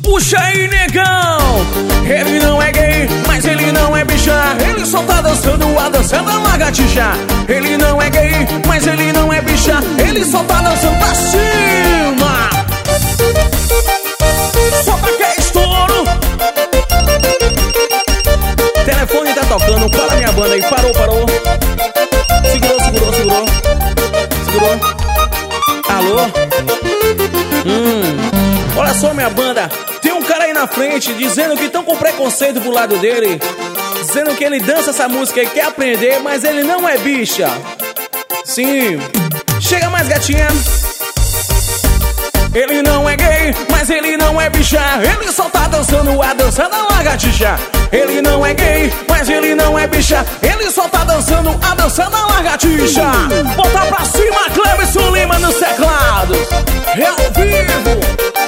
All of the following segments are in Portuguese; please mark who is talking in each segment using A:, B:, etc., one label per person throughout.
A: Puxa aí, negão. Ele não é gay, mas ele não é bicha. Ele só tá dançando a dança da lagartixa. Ele não é gay, mas ele não é bicha. Ele só tá dançando pra cima. Só pra que é estouro. Telefone tá tocando, para minha banda aí. Parou. Segurou. Alô? Olha só, minha banda. Tem um cara aí na frente dizendo que estão com preconceito pro lado dele, dizendo que ele dança essa música e quer aprender, mas ele não é bicha. Sim. Chega mais, gatinha. Ele não é gay, mas ele não é bicha. Ele só tá dançando a dança da lagartixa. Ele não é gay, mas ele não é bicha. Ele só tá dançando a dança da lagartixa. Bota pra cima, Cleverson Lima nos teclados. É ao vivo.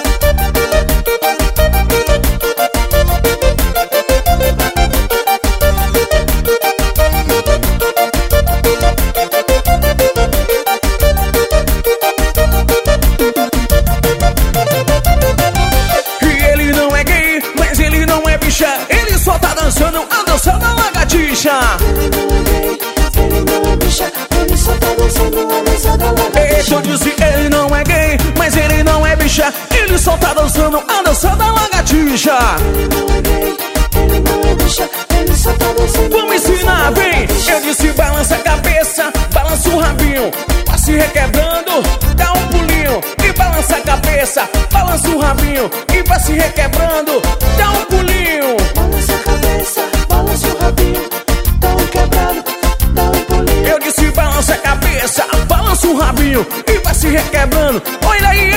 A: Ele só tá dançando a dança da lagartixa.
B: Ele não é bicha, ele só tá dançando a dança da lagartixa.
A: Eu disse, ele não é gay, mas ele não é bicha. Ele só tá dançando a dança da lagartixa.
B: Ele não é bicha, ele só tá dançando.
A: Vamos ensinar, vem. Eu disse, balança a cabeça, balança o rabinho, vai se requebrando, dá um pulinho. E balança a cabeça, balança o rabinho, e vai se requebrando, dá um pulinho.
B: Balança a cabeça, balança o rabinho, dá um quebrado, dá um pulinho.
A: Eu disse, balança a cabeça, balança o rabinho, e vai se requebrando. Olha aí.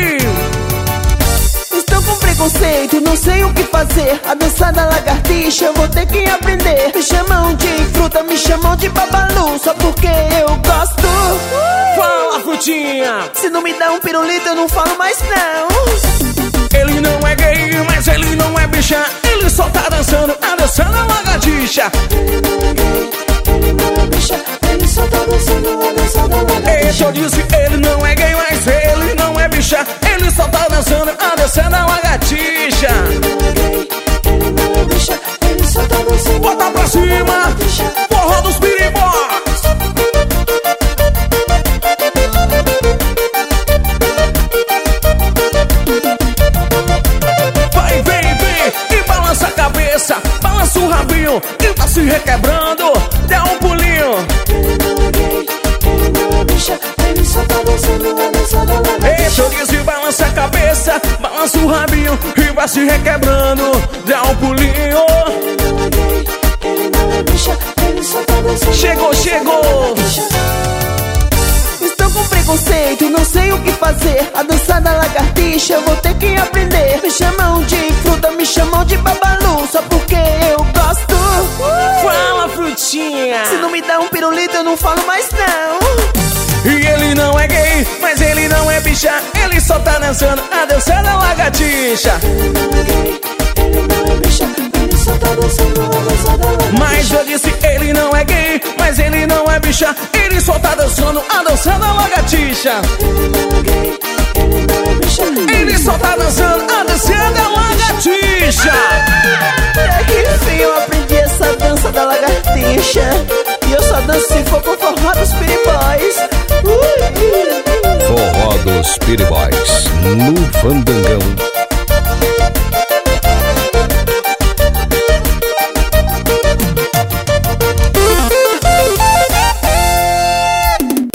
B: Estou com preconceito, não sei o que fazer. A dança da lagartixa eu vou ter que aprender. Me chamam de fruta, me chamam de babalu, só porque eu gosto.
A: Fala, frutinha.
B: Se não me dá um pirulito eu não falo mais não.
A: Ele não é gay, mas ele não é bicha. Ele só tá dançando a dança da lagartixa.
B: Ele não é gay, ele não é bicha. Ele só tá dançando a dança da lagartixa.
A: Eu disse, ele não é gay, mas ele não é bicha. Ele só tá dançando a dança da lagartixa.
B: Ele não é gay, ele não é bicha. Ele só tá dançando.
A: Bota pra cima, forró dos piribós. Vai, vem, e balança a cabeça, balança o rabinho, e tá se requebrando, dá um pulinho.
B: Ele não é gay, ele não é bicha. Ele só tá dançando a dança da lagartixa.
A: Eu disse, balança a cabeça, balança o rabinho, e vai se requebrando, dá um pulinho.
B: Ele não é gay, ele não é bicha. Ele só tá dançando.
A: Chegou.
B: Estou com preconceito, não sei o que fazer. A dança da lagartixa eu vou ter que aprender. Me chamam de fruta, me chamam de babalu, só porque eu gosto.
A: Fala, frutinha.
B: Se não me dá um pirulito eu não falo mais não.
A: E ele não é gay, mas ele não é bicha. Ele só tá dançando a dança da lagartixa.
B: Ele não é gay, ele não é bicha. Ele só tá dançando a dança da lagartixa.
A: Mas eu disse, ele não é gay, mas ele não é bicha. Ele só tá dançando a dança da lagartixa.
B: Ele não é gay, ele não é bicha.
A: Ele só tá dançando a dança da lagartixa.
B: Até que enfim eu aprendi essa dança da lagartixa. E eu só danço se for com forró dos piribóis.
C: Forró dos Piribóis no Fandangão.